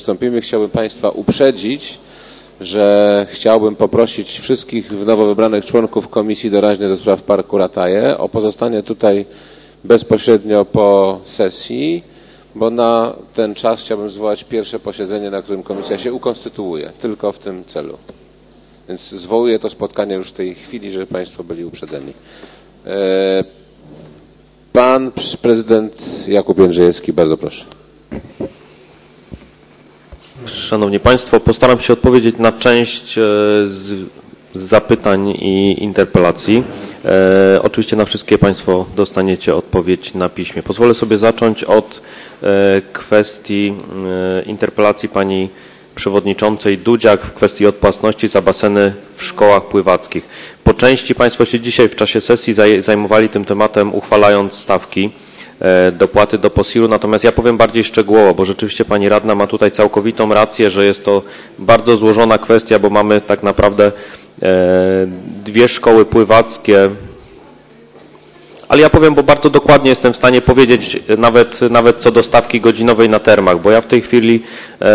przystąpimy, chciałbym Państwa uprzedzić, że chciałbym poprosić wszystkich nowo wybranych członków Komisji Doraźnej do spraw Parku Rataje o pozostanie tutaj bezpośrednio po sesji, bo na ten czas chciałbym zwołać pierwsze posiedzenie, na którym komisja się ukonstytuuje, tylko w tym celu. Więc zwołuję to spotkanie już w tej chwili, żeby Państwo byli uprzedzeni. Pan prezydent Jakub Jędrzejewski, bardzo proszę. Szanowni Państwo, postaram się odpowiedzieć na część z zapytań i interpelacji. Oczywiście na wszystkie Państwo dostaniecie odpowiedź na piśmie. Pozwolę sobie zacząć od kwestii interpelacji pani przewodniczącej Dudziak w kwestii odpłatności za baseny w szkołach pływackich. Po części Państwo się dzisiaj w czasie sesji zajmowali tym tematem, uchwalając stawki dopłaty do POSIR-u, natomiast ja powiem bardziej szczegółowo, bo rzeczywiście pani radna ma tutaj całkowitą rację, że jest to bardzo złożona kwestia, bo mamy tak naprawdę dwie szkoły pływackie, ale ja powiem, bo bardzo dokładnie jestem w stanie powiedzieć nawet co do stawki godzinowej na termach, bo ja w tej chwili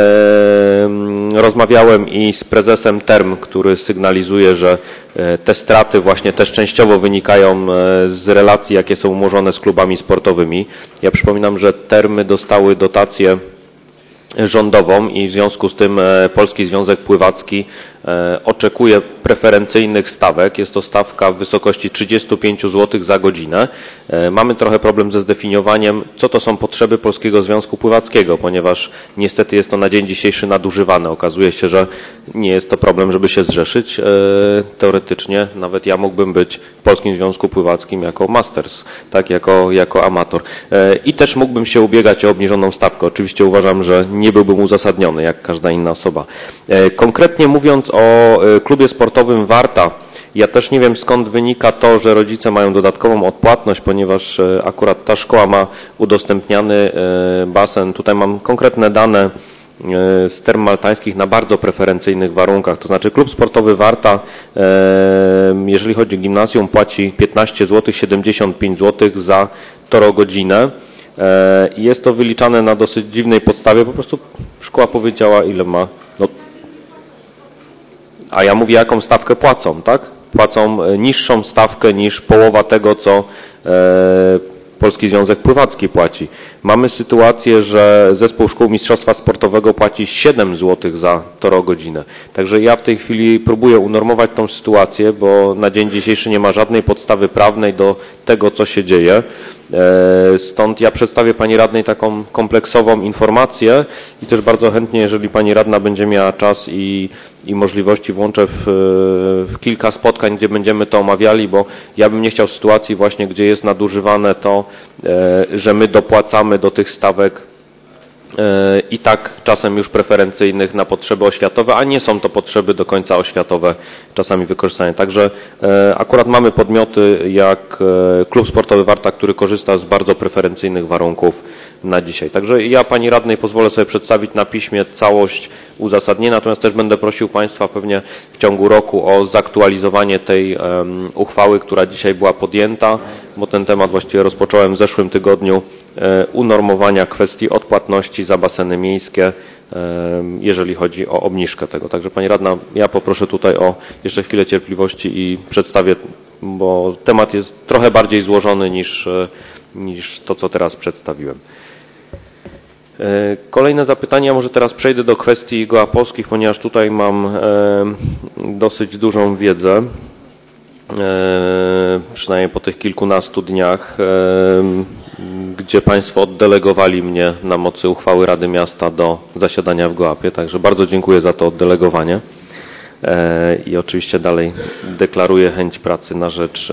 rozmawiałem i z prezesem term, który sygnalizuje, że te straty właśnie też częściowo wynikają z relacji, jakie są umorzone z klubami sportowymi. Ja przypominam, że termy dostały dotację rządową i w związku z tym Polski Związek Pływacki oczekuje preferencyjnych stawek. Jest to stawka w wysokości 35 zł za godzinę. Mamy trochę problem ze zdefiniowaniem, co to są potrzeby Polskiego Związku Pływackiego, ponieważ niestety jest to na dzień dzisiejszy nadużywane. Okazuje się, że nie jest to problem, żeby się zrzeszyć. Teoretycznie nawet ja mógłbym być w Polskim Związku Pływackim jako masters, tak, jako amator. I też mógłbym się ubiegać o obniżoną stawkę. Oczywiście uważam, że nie byłbym uzasadniony, jak każda inna osoba. Konkretnie mówiąc o klubie sportowym Warta, ja też nie wiem, skąd wynika to, że rodzice mają dodatkową odpłatność, ponieważ akurat ta szkoła ma udostępniany basen. Tutaj mam konkretne dane z term maltańskich na bardzo preferencyjnych warunkach. To znaczy klub sportowy Warta, jeżeli chodzi o gimnazjum, płaci 15 zł 75 zł za torogodzinę. Jest to wyliczane na dosyć dziwnej podstawie. Po prostu szkoła powiedziała, ile ma. No, a ja mówię, jaką stawkę płacą, tak? Płacą niższą stawkę niż połowa tego, co Polski Związek Pływacki płaci. Mamy sytuację, że Zespół Szkół Mistrzostwa Sportowego płaci 7 zł za torogodzinę. Także ja w tej chwili próbuję unormować tą sytuację, bo na dzień dzisiejszy nie ma żadnej podstawy prawnej do tego, co się dzieje. Stąd ja przedstawię pani radnej taką kompleksową informację i też bardzo chętnie, jeżeli pani radna będzie miała czas i możliwości, włączę w kilka spotkań, gdzie będziemy to omawiali, bo ja bym nie chciał sytuacji właśnie, gdzie jest nadużywane to, że my dopłacamy do tych stawek i tak czasem już preferencyjnych na potrzeby oświatowe, a nie są to potrzeby do końca oświatowe czasami wykorzystane. Także akurat mamy podmioty jak Klub Sportowy Warta, który korzysta z bardzo preferencyjnych warunków na dzisiaj. Także ja pani radnej pozwolę sobie przedstawić na piśmie całość uzasadnienia, natomiast też będę prosił Państwa pewnie w ciągu roku o zaktualizowanie tej uchwały, która dzisiaj była podjęta, bo ten temat właściwie rozpocząłem w zeszłym tygodniu, unormowania kwestii odpłatności za baseny miejskie, jeżeli chodzi o obniżkę tego. Także pani radna, ja poproszę tutaj o jeszcze chwilę cierpliwości i przedstawię, bo temat jest trochę bardziej złożony niż to, co teraz przedstawiłem. Kolejne zapytania, może teraz przejdę do kwestii gołapolskich, ponieważ tutaj mam dosyć dużą wiedzę, przynajmniej po tych kilkunastu dniach, gdzie Państwo oddelegowali mnie na mocy uchwały Rady Miasta do zasiadania w Gołapie, także bardzo dziękuję za to oddelegowanie i oczywiście dalej deklaruję chęć pracy na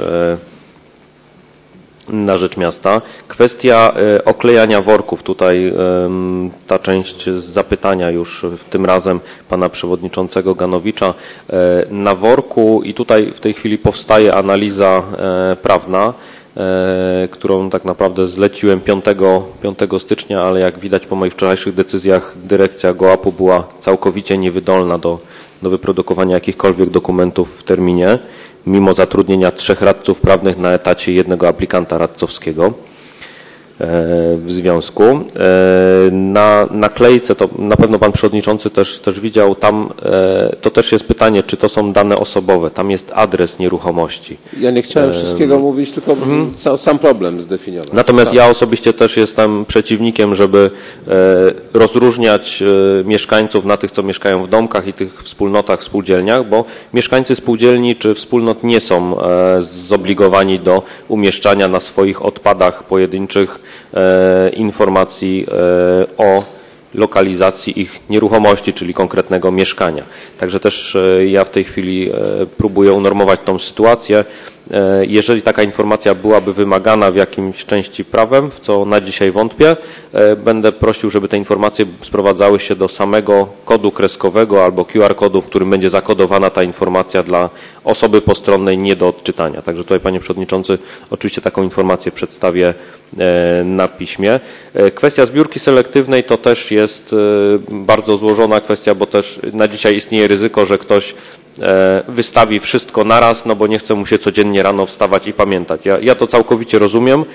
rzecz miasta. Kwestia oklejania worków. Tutaj ta część z zapytania już tym razem pana przewodniczącego Ganowicza. Na worku i tutaj w tej chwili powstaje analiza prawna, którą tak naprawdę zleciłem 5 stycznia, ale jak widać po moich wczorajszych decyzjach dyrekcja Gołapu była całkowicie niewydolna do wyprodukowania jakichkolwiek dokumentów w terminie, mimo zatrudnienia 3 radców prawnych na etacie 1 aplikanta radcowskiego. w związku. Na naklejce, to na pewno pan przewodniczący też widział, tam to też jest pytanie, czy to są dane osobowe, tam jest adres nieruchomości. Ja nie chciałem wszystkiego mówić, tylko sam problem zdefiniować. Natomiast ja osobiście też jestem przeciwnikiem, żeby rozróżniać mieszkańców na tych, co mieszkają w domkach i tych wspólnotach, spółdzielniach, bo mieszkańcy spółdzielni czy wspólnot nie są zobligowani do umieszczania na swoich odpadach pojedynczych informacji o lokalizacji ich nieruchomości, czyli konkretnego mieszkania. Także też ja w tej chwili próbuję unormować tą sytuację. Jeżeli taka informacja byłaby wymagana w jakimś części prawem, w co na dzisiaj wątpię, będę prosił, żeby te informacje sprowadzały się do samego kodu kreskowego albo QR-kodu, w którym będzie zakodowana ta informacja dla osoby postronnej nie do odczytania. Także tutaj, panie przewodniczący, oczywiście taką informację przedstawię na piśmie. Kwestia zbiórki selektywnej to też jest bardzo złożona kwestia, bo też na dzisiaj istnieje ryzyko, że ktoś wystawi wszystko naraz, no bo nie chce mu się codziennie rano wstawać i pamiętać. Ja to całkowicie rozumiem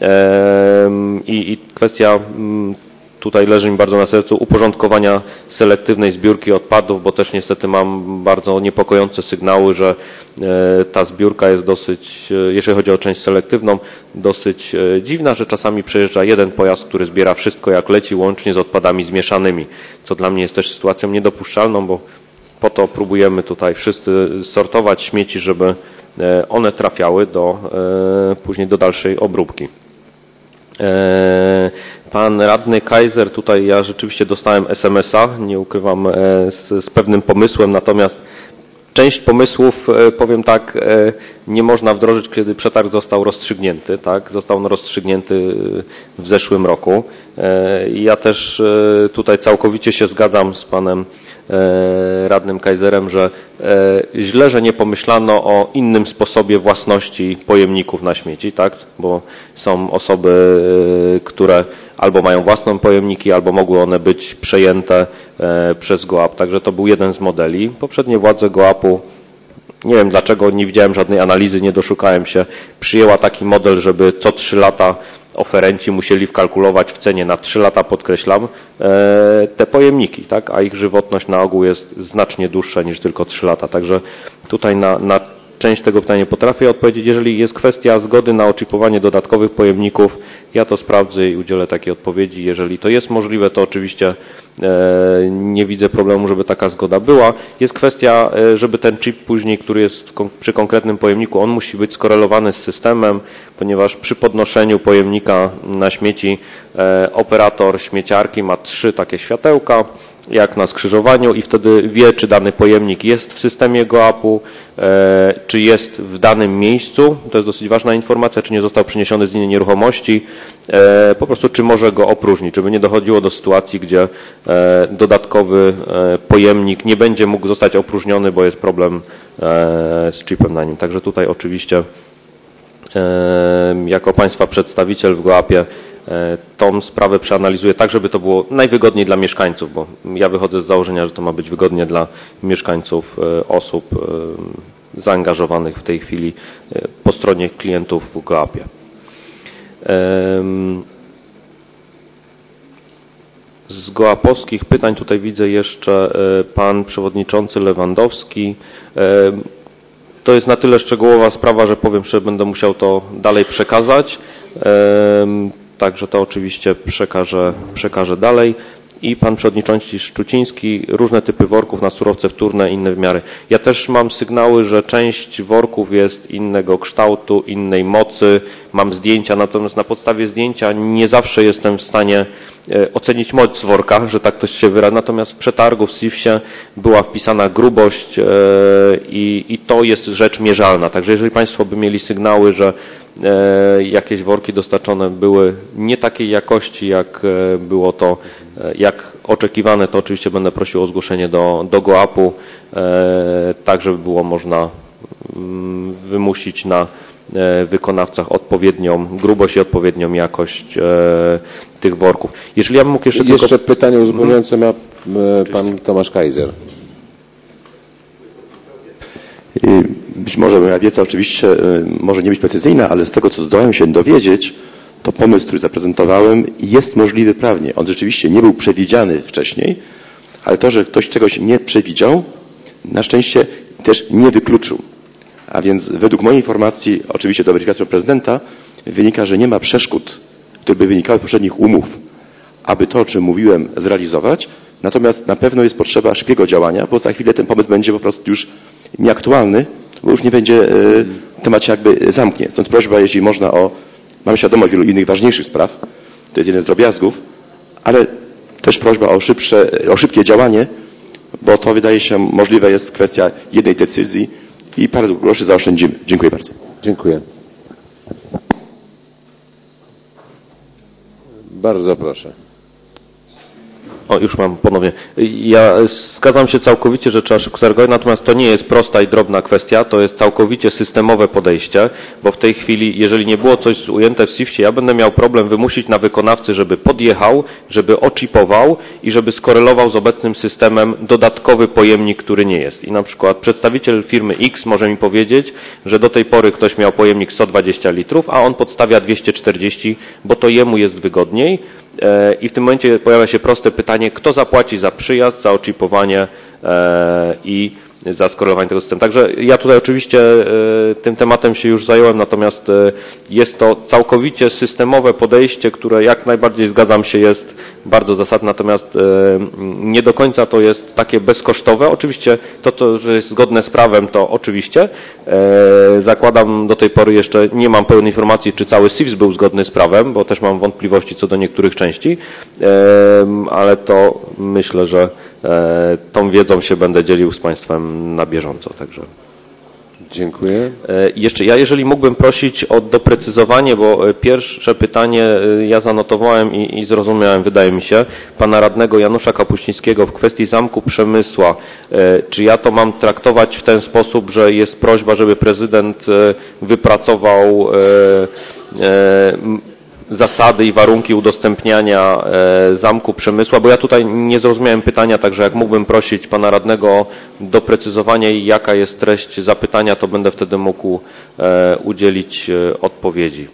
i kwestia tutaj leży mi bardzo na sercu uporządkowania selektywnej zbiórki odpadów, bo też niestety mam bardzo niepokojące sygnały, że ta zbiórka jest dosyć, jeżeli chodzi o część selektywną, dosyć dziwna, że czasami przejeżdża jeden pojazd, który zbiera wszystko jak leci, łącznie z odpadami zmieszanymi, co dla mnie jest też sytuacją niedopuszczalną, bo po to próbujemy tutaj wszyscy sortować śmieci, żeby one trafiały później do dalszej obróbki. Pan radny Kaiser, tutaj ja rzeczywiście dostałem SMS-a, nie ukrywam, z pewnym pomysłem, natomiast część pomysłów, powiem tak, nie można wdrożyć, kiedy przetarg został rozstrzygnięty. Tak? Został on rozstrzygnięty w zeszłym roku. Ja też tutaj całkowicie się zgadzam z panem radnym Kaiserem, że źle, że nie pomyślano o innym sposobie własności pojemników na śmieci, tak? Bo są osoby, które albo mają własne pojemniki, albo mogły one być przejęte przez GOAP. Także to był jeden z modeli. Poprzednie władze GOAP-u, nie wiem dlaczego, nie widziałem żadnej analizy, nie doszukałem się, przyjęła taki model, żeby co 3 lata oferenci musieli wkalkulować w cenie na 3 lata, podkreślam, te pojemniki, tak? A ich żywotność na ogół jest znacznie dłuższa niż tylko 3 lata. Także tutaj na część tego pytania potrafię odpowiedzieć. Jeżeli jest kwestia zgody na oczipowanie dodatkowych pojemników, ja to sprawdzę i udzielę takiej odpowiedzi. Jeżeli to jest możliwe, to oczywiście nie widzę problemu, żeby taka zgoda była. Jest kwestia, żeby ten chip później, który jest przy konkretnym pojemniku, on musi być skorelowany z systemem, ponieważ przy podnoszeniu pojemnika na śmieci operator śmieciarki ma 3 takie światełka, jak na skrzyżowaniu, i wtedy wie, czy dany pojemnik jest w systemie GOAP-u, czy jest w danym miejscu. To jest dosyć ważna informacja, czy nie został przeniesiony z innej nieruchomości, po prostu czy może go opróżnić, żeby nie dochodziło do sytuacji, gdzie dodatkowy pojemnik nie będzie mógł zostać opróżniony, bo jest problem z chipem na nim. Także tutaj oczywiście jako państwa przedstawiciel w GOAP-ie tą sprawę przeanalizuję tak, żeby to było najwygodniej dla mieszkańców, bo ja wychodzę z założenia, że to ma być wygodnie dla mieszkańców, osób zaangażowanych w tej chwili po stronie klientów w GOAP-ie. Z goapowskich pytań tutaj widzę jeszcze pan przewodniczący Lewandowski. To jest na tyle szczegółowa sprawa, że powiem, że będę musiał to dalej przekazać. Także to oczywiście przekażę dalej. I pan przewodniczący Szczuciński, różne typy worków na surowce wtórne, inne wymiary. Ja też mam sygnały, że część worków jest innego kształtu, innej mocy. Mam zdjęcia, natomiast na podstawie zdjęcia nie zawsze jestem w stanie ocenić moc worka, że tak to się wyrazi. Natomiast w przetargu w SIF-ie była wpisana grubość i to jest rzecz mierzalna. Także jeżeli państwo by mieli sygnały, że jakieś worki dostarczone były nie takiej jakości, jak było to, jak oczekiwane, to oczywiście będę prosił o zgłoszenie do GOAP-u, tak żeby było można wymusić na wykonawcach odpowiednią grubość i odpowiednią jakość tych worków. Jeżeli ja bym mógł jeszcze pytanie uzupełniające ma pan Tomasz Kaiser. Być może moja wiedza oczywiście może nie być precyzyjna, ale z tego, co zdołałem się dowiedzieć, to pomysł, który zaprezentowałem, jest możliwy prawnie. On rzeczywiście nie był przewidziany wcześniej, ale to, że ktoś czegoś nie przewidział, na szczęście też nie wykluczył. A więc według mojej informacji, oczywiście do weryfikacji prezydenta, wynika, że nie ma przeszkód, które by wynikały z poprzednich umów, aby to, o czym mówiłem, zrealizować. Natomiast na pewno jest potrzeba szybkiego działania, bo za chwilę ten pomysł będzie po prostu już nieaktualny, bo już nie będzie, temat się jakby zamknie. Stąd prośba, jeśli można mam świadomość wielu innych ważniejszych spraw, to jest jeden z drobiazgów, ale też prośba o szybkie działanie, bo to wydaje się możliwe jest kwestia jednej decyzji i parę groszy zaoszczędzimy. Dziękuję bardzo. Dziękuję. Bardzo proszę. Już mam ponownie. Ja zgadzam się całkowicie, że trzeba szybko zareagować, natomiast to nie jest prosta i drobna kwestia, to jest całkowicie systemowe podejście, bo w tej chwili, jeżeli nie było coś ujęte w SIFT-ie, ja będę miał problem wymusić na wykonawcy, żeby podjechał, żeby oczipował i żeby skorelował z obecnym systemem dodatkowy pojemnik, który nie jest. I na przykład przedstawiciel firmy X może mi powiedzieć, że do tej pory ktoś miał pojemnik 120 litrów, a on podstawia 240, bo to jemu jest wygodniej. I w tym momencie pojawia się proste pytanie, kto zapłaci za przyjazd, za oczipowanie i za skorelowanie tego systemu. Także ja tutaj oczywiście tym tematem się już zająłem, natomiast jest to całkowicie systemowe podejście, które jak najbardziej zgadzam się jest bardzo zasadne, natomiast nie do końca to jest takie bezkosztowe. Oczywiście to, że jest zgodne z prawem, to oczywiście. Zakładam do tej pory jeszcze nie mam pełnej informacji, czy cały SIFT był zgodny z prawem, bo też mam wątpliwości co do niektórych części, ale to myślę, że tą wiedzą się będę dzielił z Państwem na bieżąco. Także. Dziękuję. Jeszcze jeżeli mógłbym prosić o doprecyzowanie, bo pierwsze pytanie ja zanotowałem i zrozumiałem, wydaje mi się, pana radnego Janusza Kapuścińskiego w kwestii Zamku Przemysła. Czy ja to mam traktować w ten sposób, że jest prośba, żeby prezydent wypracował zasady i warunki udostępniania Zamku Przemysła, bo ja tutaj nie zrozumiałem pytania, także jak mógłbym prosić pana radnego o doprecyzowanie, jaka jest treść zapytania, to będę wtedy mógł udzielić odpowiedzi.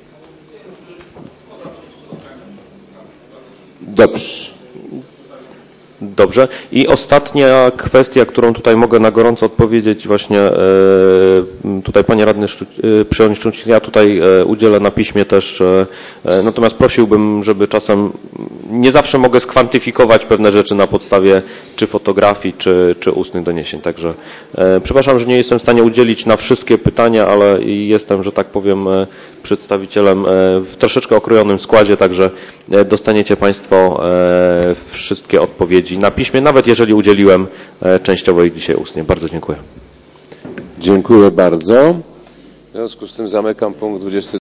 Dobrze. I ostatnia kwestia, którą tutaj mogę na gorąco odpowiedzieć właśnie tutaj panie radny przewodniczący Szczuciński, ja tutaj udzielę na piśmie też, natomiast prosiłbym, żeby czasem, nie zawsze mogę skwantyfikować pewne rzeczy na podstawie czy fotografii, czy ustnych doniesień. Także przepraszam, że nie jestem w stanie udzielić na wszystkie pytania, ale jestem, że tak powiem, przedstawicielem w troszeczkę okrojonym składzie, także dostaniecie Państwo wszystkie odpowiedzi na piśmie, nawet jeżeli udzieliłem częściowo ich dzisiaj ustnie. Bardzo dziękuję. Dziękuję bardzo. W związku z tym zamykam punkt 22.